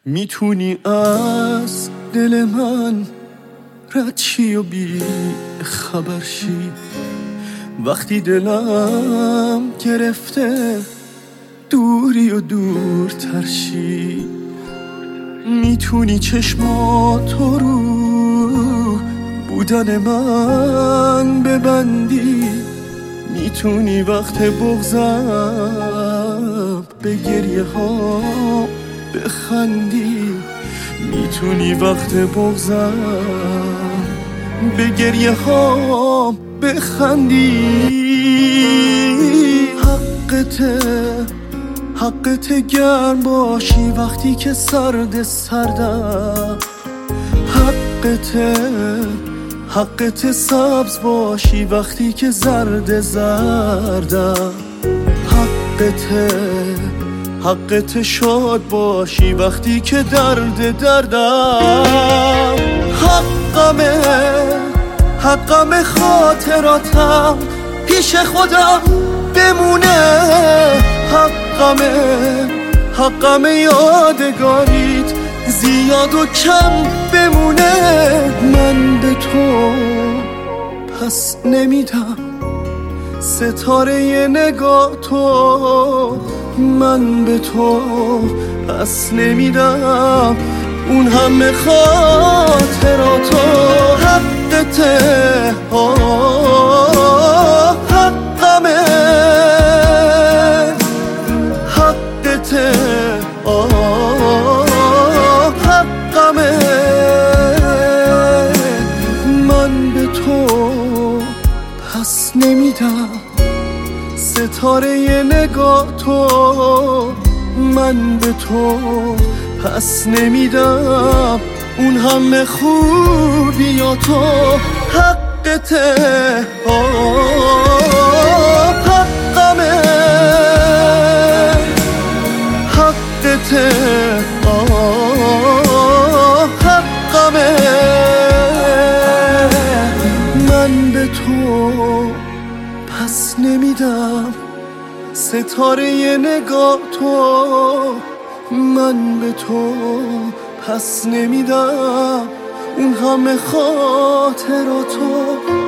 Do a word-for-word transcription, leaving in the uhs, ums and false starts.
میتونی از دل من رد شی و بی خبر شی وقتی دلم گرفته دوری و دورتر شی. میتونی چشماتو رو بودن من ببندی، میتونی وقت بغضم به گریه ها بخندی، میتونی وقت بغضم به گریه ها بخندی. حقته حقته گرم باشی وقتی که سرد سردم، حقته حقته سبز باشی وقتی که زرد زردم، حقته حقته شاد باشی وقتی که درد دردم. حقمه حقم خاطراتم پیش خودم بمونه، حقمه حقم یادگاریت زیاد و کم بمونه. من به تو پس نمیدم ستاره نگاه تو، من به تو پس نمیدم اون همه خاطراتو. حقته آه حقمه، حقته آه حقمه. من به تو پس نمیدم ستاره نگاه تو، من به تو پس نمیدم اون همه خوبیاتو. حقته آه حقمه، حقته آه حقمه. من به تو پس نمیدم ستاره نگاه تو، من به تو پس نمیدم اون همه خاطراتو.